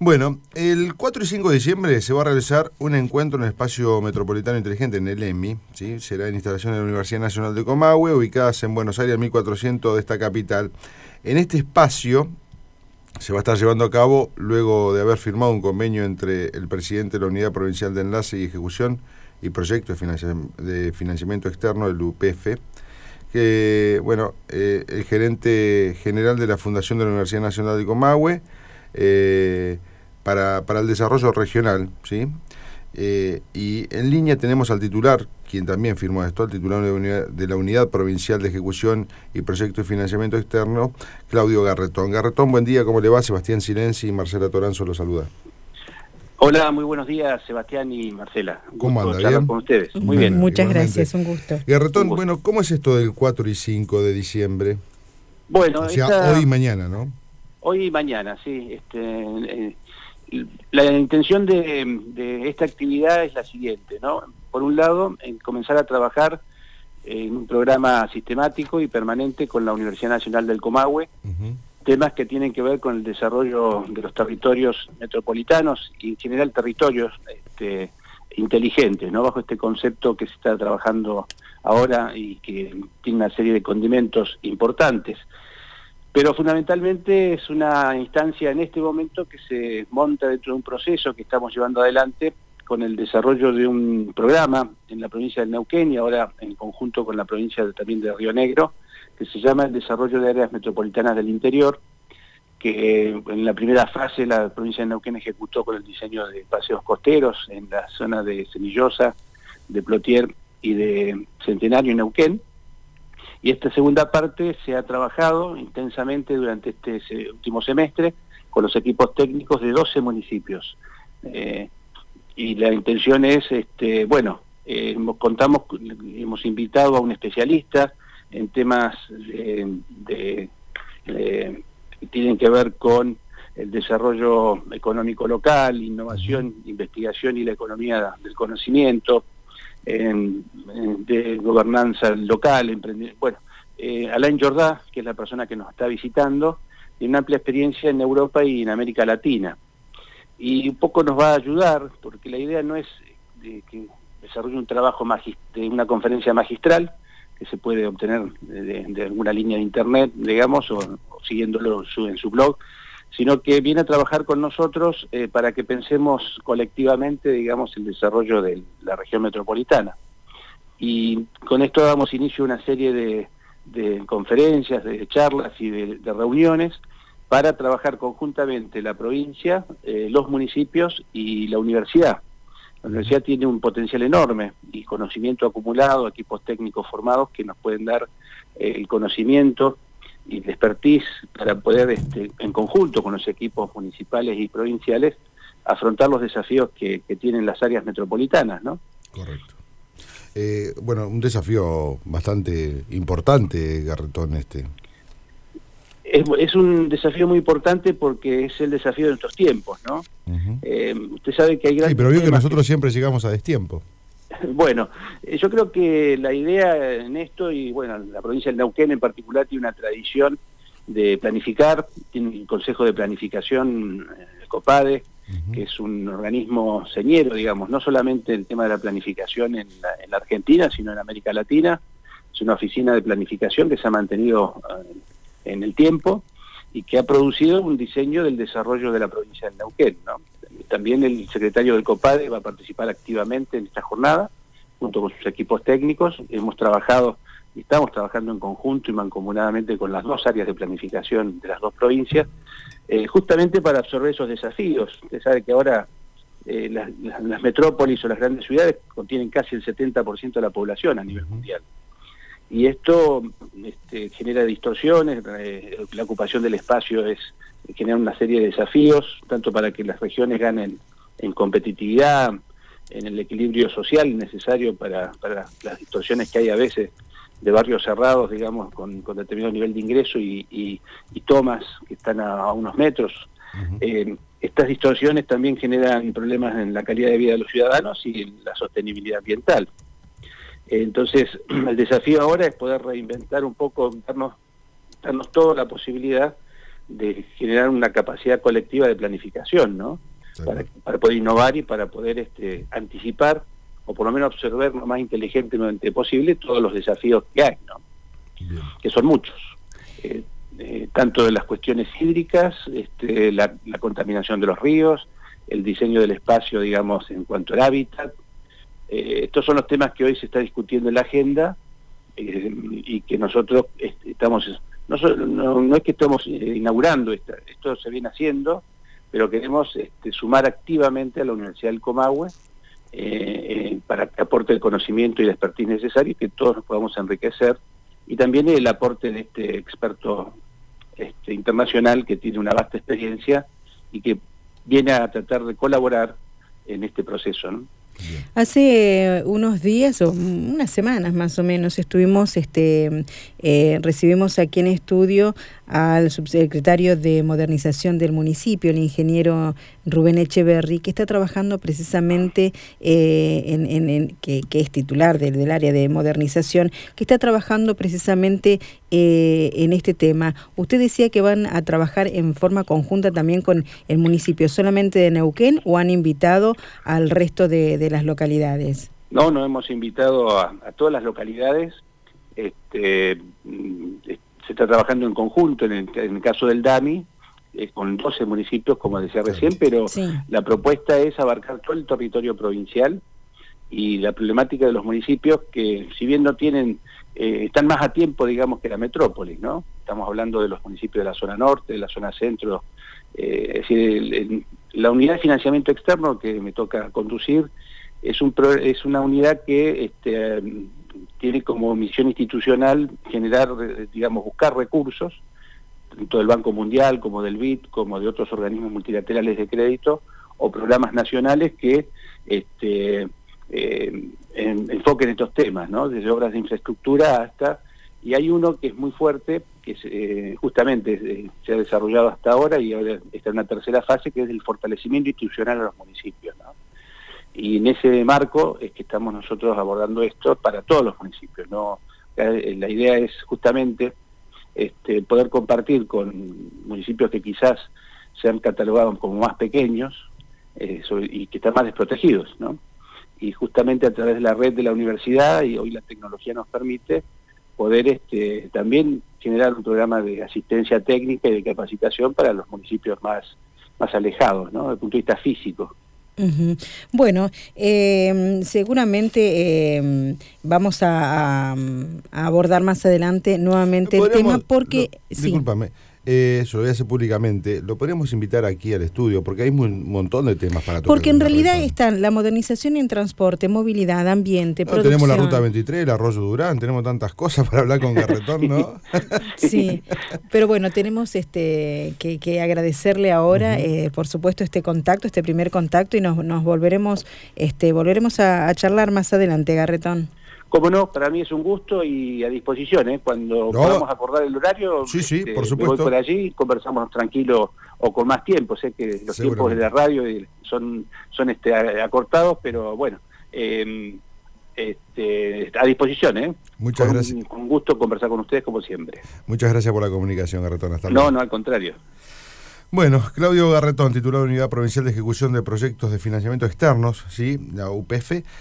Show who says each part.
Speaker 1: Bueno, el 4 y 5 de diciembre se va a realizar un encuentro en el Espacio Metropolitano Inteligente, en el EMI, ¿sí? Será en instalaciones de la Universidad Nacional de Comahue, ubicadas en Buenos Aires, 1400 de esta capital. En este espacio se va a estar llevando a cabo, luego de haber firmado un convenio entre el presidente de la Unidad Provincial de Enlace y Ejecución y Proyecto de Financiamiento Externo, el UPF, que, bueno, el gerente general de la Fundación de la Universidad Nacional de Comahue, para el desarrollo regional, ¿sí? Y en línea tenemos al titular, quien también firmó esto, el titular de la Unidad Provincial de Ejecución y Proyecto de Financiamiento Externo, Claudio Garretón. Garretón, buen día, ¿cómo le va? Sebastián Silenzi y Marcela Toranzo lo saluda.
Speaker 2: Hola, muy buenos días, Sebastián y Marcela.
Speaker 1: ¿Cómo anda?
Speaker 2: Charlar
Speaker 1: ¿Bien?
Speaker 2: con ustedes. Muy bien.
Speaker 3: Muchas gracias, un gusto.
Speaker 1: Garretón, bueno, ¿cómo es esto del 4 y 5 de diciembre?
Speaker 2: Bueno,
Speaker 1: o sea, hoy y mañana, ¿no?
Speaker 2: Hoy y mañana, sí. La intención de esta actividad es la siguiente, ¿no? Por un lado, comenzar a trabajar en un programa sistemático y permanente con la Universidad Nacional del Comahue, temas que tienen que ver con el desarrollo de los territorios metropolitanos y en general territorios inteligentes, ¿no? Bajo este concepto que se está trabajando ahora y que tiene una serie de condimentos importantes. Pero fundamentalmente es una instancia en este momento que se monta dentro de un proceso que estamos llevando adelante con el desarrollo de un programa en la provincia del Neuquén y ahora en conjunto con la provincia también de Río Negro, que se llama el desarrollo de áreas metropolitanas del interior, que en la primera fase la provincia de Neuquén ejecutó con el diseño de paseos costeros en la zona de Semillosa, de Plotier y de Centenario y Neuquén. Y esta segunda parte se ha trabajado intensamente durante este último semestre con los equipos técnicos de 12 municipios. Y la intención es, hemos invitado a un especialista en temas que tienen que ver con el desarrollo económico local, innovación, investigación y la economía del conocimiento, de gobernanza local, Alain Jordá, que es la persona que nos está visitando, tiene una amplia experiencia en Europa y en América Latina. Y un poco nos va a ayudar, porque la idea no es que desarrolle un trabajo de una conferencia magistral, que se puede obtener de alguna línea de internet, digamos, o siguiéndolo en su blog, sino que viene a trabajar con nosotros para que pensemos colectivamente, digamos, el desarrollo de la región metropolitana. Y con esto damos inicio a una serie de conferencias, de charlas y de reuniones para trabajar conjuntamente la provincia, los municipios y la universidad. La universidad tiene un potencial enorme y conocimiento acumulado, equipos técnicos formados que nos pueden dar el conocimiento y el expertise para poder, en conjunto con los equipos municipales y provinciales, afrontar los desafíos que tienen las áreas metropolitanas, ¿no?
Speaker 1: Correcto. Un desafío bastante importante, Garretón,
Speaker 2: Es un desafío muy importante porque es el desafío de nuestros tiempos, ¿no? Usted sabe que hay grandes...
Speaker 1: Sí, pero vio que nosotros siempre llegamos a destiempo.
Speaker 2: Bueno, yo creo que la idea en esto, y bueno, la provincia del Neuquén en particular tiene una tradición de planificar, tiene un consejo de planificación, el COPADE, que es un organismo señero, digamos, no solamente el tema de la planificación en la Argentina, sino en América Latina. Es una oficina de planificación que se ha mantenido en el tiempo y que ha producido un diseño del desarrollo de la provincia del Neuquén, ¿no? También el secretario del COPADE va a participar activamente en esta jornada, junto con sus equipos técnicos. Estamos trabajando en conjunto y mancomunadamente con las dos áreas de planificación de las dos provincias, justamente para absorber esos desafíos. Usted sabe que ahora las metrópolis o las grandes ciudades contienen casi el 70% de la población a nivel mundial. Y esto genera distorsiones, la ocupación del espacio genera una serie de desafíos, tanto para que las regiones ganen en competitividad, en el equilibrio social necesario para las distorsiones que hay a veces de barrios cerrados, digamos, con determinado nivel de ingreso y tomas que están a unos metros. Estas distorsiones también generan problemas en la calidad de vida de los ciudadanos y en la sostenibilidad ambiental. Entonces, el desafío ahora es poder reinventar un poco, darnos toda la posibilidad de generar una capacidad colectiva de planificación, ¿no? Para poder innovar y para poder anticipar, o por lo menos observar lo más inteligentemente posible todos los desafíos que hay, ¿no?
Speaker 1: Bien.
Speaker 2: Que son muchos. Tanto de las cuestiones hídricas, la contaminación de los ríos, el diseño del espacio, digamos, en cuanto al hábitat. Estos son los temas que hoy se está discutiendo en la agenda y que nosotros estamos, no es que estamos inaugurando, esto se viene haciendo, pero queremos sumar activamente a la Universidad del Comahue para que aporte el conocimiento y la expertise necesaria y que todos nos podamos enriquecer, y también el aporte de este experto internacional que tiene una vasta experiencia y que viene a tratar de colaborar en este proceso, ¿no?
Speaker 3: Hace unos días o unas semanas más o menos estuvimos, recibimos aquí en estudio al subsecretario de Modernización del municipio, el ingeniero Rubén Echeverry, que está trabajando precisamente que es titular del área de modernización, que está trabajando precisamente en este tema. Usted decía que van a trabajar en forma conjunta también con el municipio solamente de Neuquén, ¿o han invitado al resto de las localidades? No,
Speaker 2: hemos invitado a todas las localidades. Se está trabajando en conjunto, en el caso del DAMI, con 12 municipios, como decía recién, pero sí, la propuesta es abarcar todo el territorio provincial, y la problemática de los municipios que, si bien no tienen, están más a tiempo, digamos, que la metrópolis, ¿no? Estamos hablando de los municipios de la zona norte, de la zona centro, es decir, la unidad de financiamiento externo que me toca conducir es una unidad que tiene como misión institucional generar, digamos, buscar recursos, tanto del Banco Mundial como del BID, como de otros organismos multilaterales de crédito o programas nacionales que enfoquen estos temas, ¿no? Desde obras de infraestructura hasta... Y hay uno que es muy fuerte, que justamente se ha desarrollado hasta ahora y ahora está en una tercera fase, que es el fortalecimiento institucional a los municipios, ¿no? Y en ese marco es que estamos nosotros abordando esto para todos los municipios, ¿no? La idea es justamente poder compartir con municipios que quizás sean catalogados como más pequeños y que están más desprotegidos, ¿no? Y justamente a través de la red de la universidad, y hoy la tecnología nos permite poder también generar un programa de asistencia técnica y de capacitación para los municipios más alejados, ¿no? Desde el punto de vista físico.
Speaker 3: Uh-huh. Bueno, seguramente vamos a abordar más adelante nuevamente el tema porque...
Speaker 1: Discúlpame, eso lo voy a hacer públicamente, lo podríamos invitar aquí al estudio porque hay un montón de temas para tocar.
Speaker 3: Porque en realidad están la modernización en transporte, movilidad, ambiente, producción...
Speaker 1: Tenemos la Ruta 23, el Arroyo Durán, tenemos tantas cosas para hablar con Garretón, ¿no?
Speaker 3: Sí, pero bueno, tenemos que agradecerle ahora, por supuesto, este primer contacto, y nos volveremos a charlar más adelante, Garretón.
Speaker 2: Como no, para mí es un gusto y a disposición, cuando podamos acordar el horario,
Speaker 1: sí, por supuesto.
Speaker 2: Me voy por allí y conversamos tranquilo o con más tiempo. Sé que los tiempos de la radio son acortados, pero bueno, a disposición.
Speaker 1: Muchas gracias.
Speaker 2: Con gusto conversar con ustedes como siempre.
Speaker 1: Muchas gracias por la comunicación, Garretón. Hasta luego.
Speaker 2: No, al contrario.
Speaker 1: Bueno, Claudio Garretón, titular de Unidad Provincial de Ejecución de Proyectos de Financiamiento Externos, ¿sí? La UPF.